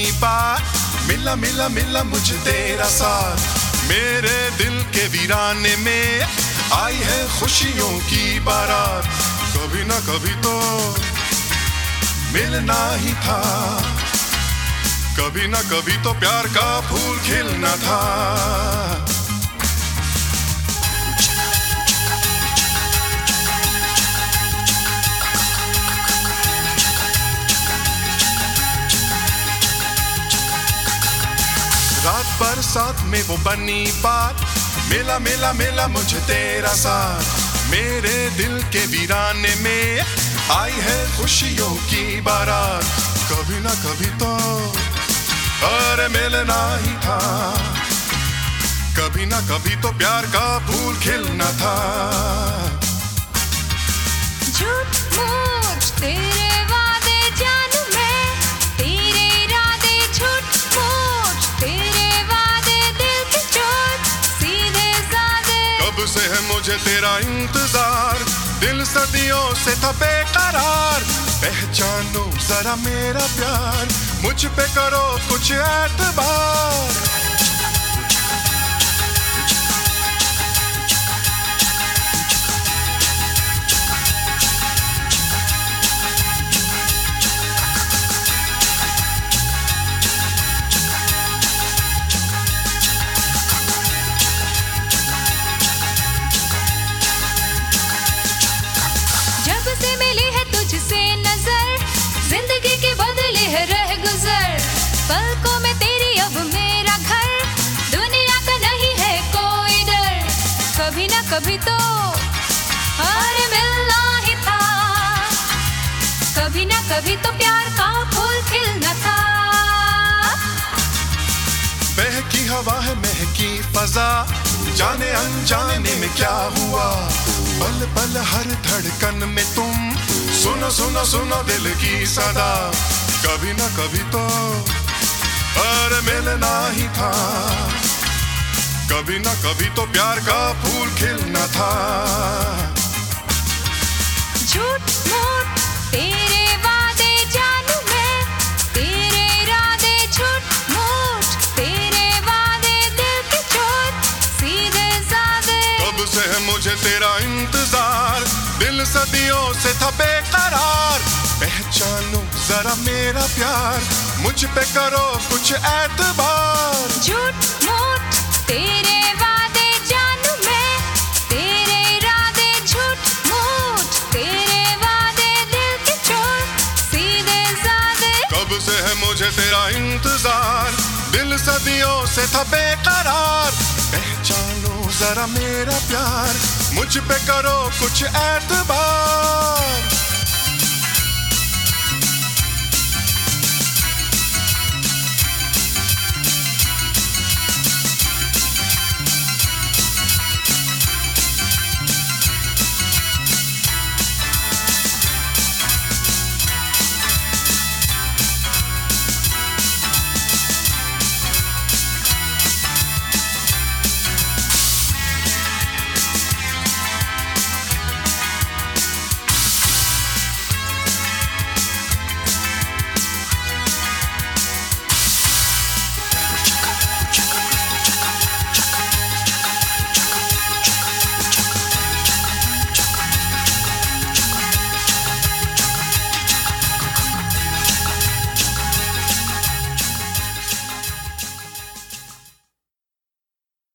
बार, मिला मिला मिला मुझे तेरा साथ। मेरे दिल के वीराने में आई है खुशियों की बारात। कभी ना कभी तो मिलना ही था, कभी ना कभी तो प्यार का फूल खिलना था। रात भर साथ में वो बनी बात, मिला मिला मिला मुझे तेरा साथ। मेरे दिल के वीराने में आई है खुशियों की बारात। कभी ना कभी तो अरे मिलना ही था, कभी ना कभी तो प्यार का फूल खिलना था। झूठ मूठ तेरे वादे जानू मैं, तेरे इरादे झूठ मूठ तेरे वादे दिल की चोट सीधे साधे। कब से है मुझे तेरा इंतजार, दिल सदियों से था बेकरार। पहचानो जरा मेरा प्यार, मुझ पे करो कुछ एतबार। जब से मिली है तुझसे नजर, जिंदगी के बदले है रह गुजर। पलकों में तेरी अब मेरा घर, दुनिया का नहीं है कोई डर। कभी ना कभी तो अरे मिलना ही था, कभी ना कभी तो प्यार का फूल खिलना था। बहकी हवा है महकी फजा, जाने अनजाने में क्या हुआ। पल पल हर धड़कन में तुम, सुनो सुनो सुनो दिल की सदा। कभी ना कभी तो अरे मिलना ही था, कभी ना कभी तो प्यार का फूल खिलना था। झूठ मूठ तेरे वादे जानू मैं, तेरे इरादे झूठ मूठ तेरे वादे दिल की चोट सीधे साधे। कब से है मुझे तेरा इंतजार, दिल सदियों से था बेकरार। पहचानो जरा मेरा प्यार, मुझ पे करो कुछ एतबार। झूठ मूठ तेरे वादे जानू मैं, तेरे इरादे झूठ मूठ तेरे वादे दिल की चोट सीधे साधे। कब से है मुझे तेरा इंतजार, दिल सदियों से था बेकरार। पहचानो जरा मेरा प्यार, मुझ पे करो कुछ एतबार।